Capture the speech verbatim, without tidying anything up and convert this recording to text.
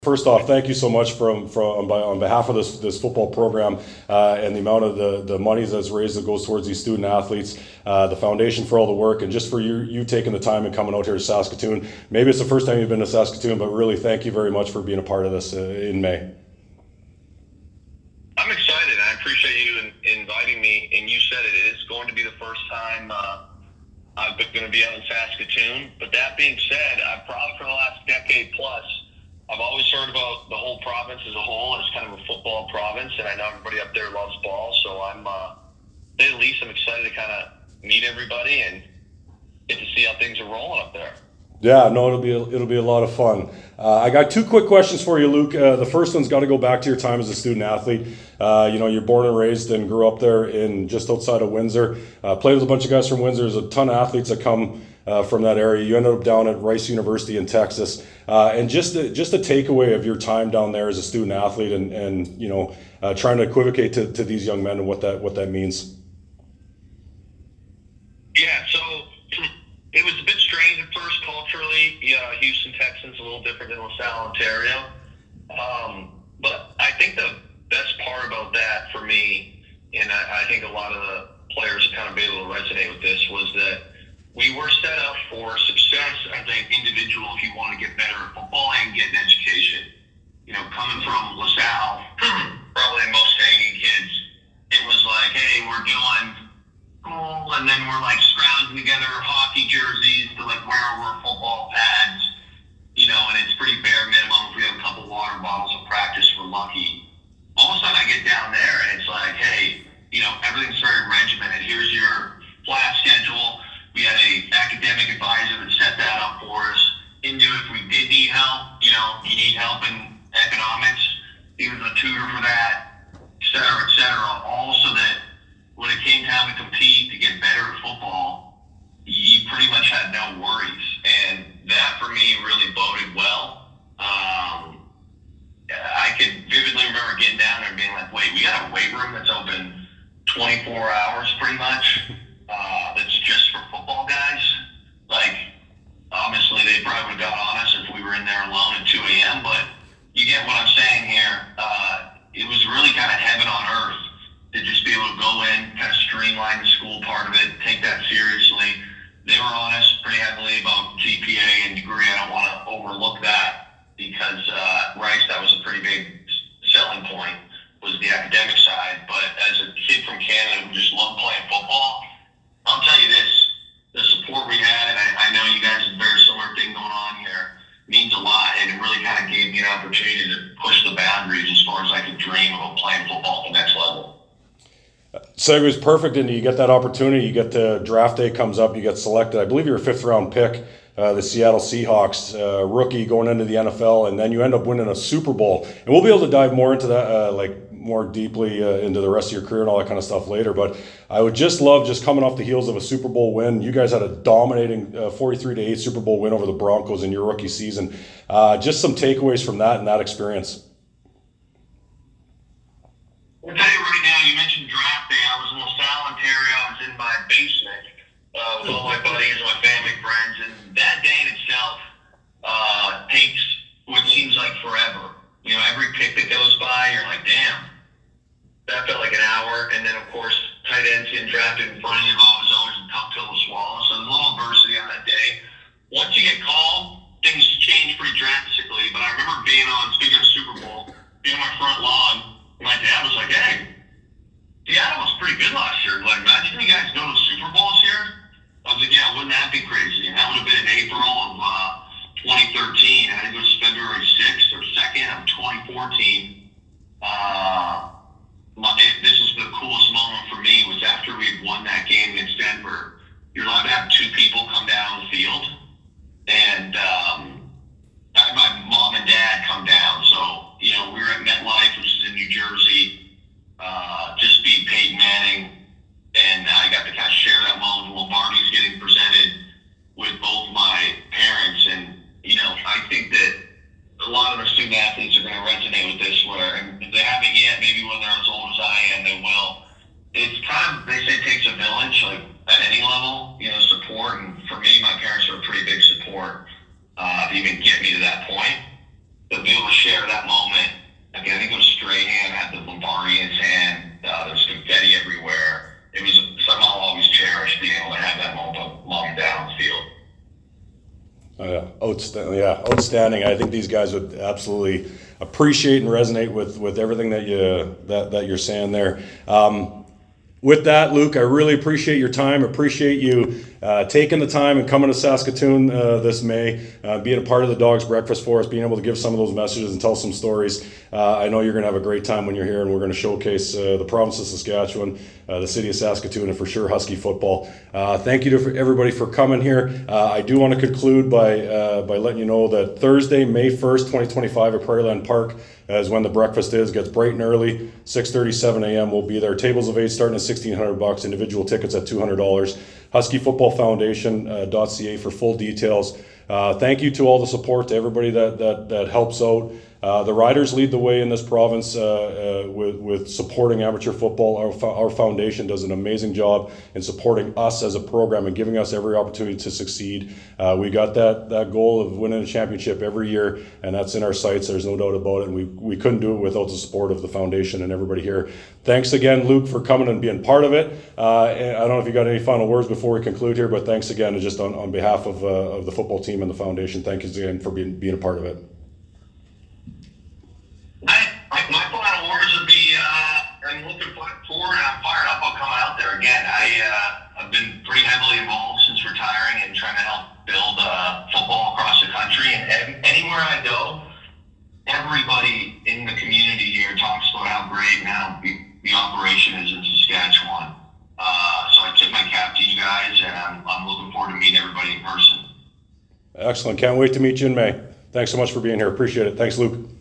First off, thank you so much from, from on behalf of this this football program uh, and the amount of the, the money that's raised that goes towards these student athletes, uh, the foundation for all the work, and just for you you taking the time and coming out here to Saskatoon. Maybe it's the first time you've been to Saskatoon, but really thank you very much for being a part of this uh, in May. I'm excited. I appreciate you in, inviting me, and you said it, it is going to be the first time uh, I'm going to be out in Saskatoon. But that being said, I've probably for the last decade plus, I've always heard about the whole province as a whole as kind of a football province, and I know everybody up there loves ball, so I'm, uh, at least I'm excited to kind of meet everybody and get to see how things are rolling up there. Yeah, no, it'll be a, it'll be a lot of fun. Uh, I got two quick questions for you, Luke. Uh, the first one's got to go back to your time as a student athlete. Uh, you know, you're born and raised and grew up there in just outside of Windsor. Uh, played with a bunch of guys from Windsor. There's a ton of athletes that come uh, from that area. You ended up down at Rice University in Texas. Uh, and just a, just a takeaway of your time down there as a student athlete, and and you know, uh, trying to equivocate to, to these young men and what that what that means. Yeah, so it was a bit strange at first culturally. Yeah, Houston, Texans, a little different than LaSalle, Ontario. Um, but I think the best part about that for me, and I, I think a lot of the players kind of be able to resonate with this, was that we were set up for success as an individual if you want to get better at football and get an education. You know, coming from LaSalle, probably most hanging kids, it was like, hey, we're doing school, and then we're like scrounging together hockey jerseys to like wear over football pads, you know, and it's pretty bare minimum. If we have a couple water bottles of practice, we're lucky. All of a sudden I get down there and it's like, hey, you know, everything's very regimented. Here's your flat schedule. We had a academic advisor that set that up for us. He knew if we did need help, you know, you need help in economics, he was a tutor for that, et cetera, et cetera. All so that when it came time to compete, to get better at football, you pretty much had no worries. And that for me really boded well. Um, I can vividly remember getting down there and being like, wait, we got a weight room that's open twenty-four hours pretty much. Uh, that's just for football guys. Like, obviously they probably would have got on us if we were in there alone at two a.m., but you get what I'm saying here. Uh, it was really kind of heaven on earth to just be able to go in, kind of streamline the school part of it, take that seriously. They were on us pretty heavily about G P A and degree. I don't want to overlook that because uh, Rice, that was a pretty big selling point, was the academic side. But as a kid from Canada who just loved playing football, I'll tell you this, the support we had, and I, I know you guys have a very similar thing going on here, means a lot, and it really kind of gave me an opportunity to push the boundaries as far as I could dream about playing football at the next level. Segue's perfect, and you get that opportunity. You get the draft day comes up, you get selected. I believe you're a fifth round pick, uh, the Seattle Seahawks, uh, rookie going into the N F L, and then you end up winning a Super Bowl. And we'll be able to dive more into that, uh, like more deeply uh, into the rest of your career and all that kind of stuff later. But I would just love, just coming off the heels of a Super Bowl win, you guys had a dominating uh, forty-three to eight Super Bowl win over the Broncos in your rookie season. Uh, just some takeaways from that and that experience. I'll tell you right now, you mentioned draft day. I was in LaSalle, Ontario. I was in my basement uh, with all my buddies and my family friends, and that day in itself uh, takes what seems like forever. You know, every pick that goes by, you're like, damn, that felt like an hour. And then, of course, tight ends getting drafted in front of you is always a tough pill to swallow. So there's a little adversity on that day. Once you get called, things change pretty drastically. But I remember being on, speaking of Super Bowl, being on my front lawn, my dad was like, hey, Seattle was pretty good last year. Like, imagine you guys go to Super Bowls here. I was like, yeah, wouldn't that be crazy? And that would have been in April of uh, twenty thirteen. I think it was February sixth or second of twenty fourteen. Uh, my, it, this is the coolest moment for me, was after we had won that game against Denver. You're allowed to have two people come down the field. And um, I had my mom and dad come down. So, you know, we were at MetLife, which is in New Jersey, uh, just beat Peyton Manning, and I got to kind of share that moment. Lombardi's getting presented with both my parents, and, you know, I think that a lot of our student athletes are going to resonate with this, where, and if they haven't yet, maybe when they're as old as I am, they will. It's kind of, they say it takes a village, like, at any level, you know, support, and for me, my parents are a pretty big support uh, to even get me to that point. to be able to share that moment. Again, I think it was Strahan had the Lombardi in his hand. Uh, there was confetti everywhere. It was somehow always cherished being able to have that moment long down the field. Oh, yeah, outstanding. Yeah, outstanding. I think these guys would absolutely appreciate and resonate with, with everything that you that, that you're saying there. Um, with that, Luke, I really appreciate your time. Appreciate you uh, taking the time and coming to Saskatoon uh, this May, uh, being a part of the Dogs Breakfast for us, being able to give some of those messages and tell some stories. Uh, I know you're going to have a great time when you're here, and we're going to showcase uh, the province of Saskatchewan, uh, the city of Saskatoon, and for sure Husky football. Uh, thank you to everybody for coming here. Uh, I do want to conclude by uh, by letting you know that Thursday, May first, twenty twenty-five at Prairieland Park is when the breakfast is. Gets bright and early, six thirty, seven a.m. We'll be there. Tables of eight starting at sixteen hundred bucks. Individual tickets at two hundred dollars. Husky Football Foundation uh, .ca for full details. Uh, thank you to all the support, to everybody that that that helps out. Uh, the Riders lead the way in this province uh, uh, with, with supporting amateur football. Our, fo- our foundation does an amazing job in supporting us as a program and giving us every opportunity to succeed. Uh, we got that that goal of winning a championship every year, and that's in our sights. There's no doubt about it. And we, we couldn't do it without the support of the foundation and everybody here. Thanks again, Luke, for coming and being part of it. Uh, and I don't know if you got any final words before we conclude here, but thanks again, just on, on behalf of, uh, of the football team and the foundation. Thank you again for being being a part of it. I, my, my final words would be, uh, I'm looking forward and I'm fired up on coming out there again. I, uh, I've been pretty heavily involved since retiring and trying to help build uh, football across the country. And, and anywhere I go, everybody in the community here talks about how great and how the, the operation is in Saskatchewan. Uh, so I tip my cap to you guys, and I'm, I'm looking forward to meeting everybody in person. Excellent. Can't wait to meet you in May. Thanks so much for being here. Appreciate it. Thanks, Luke.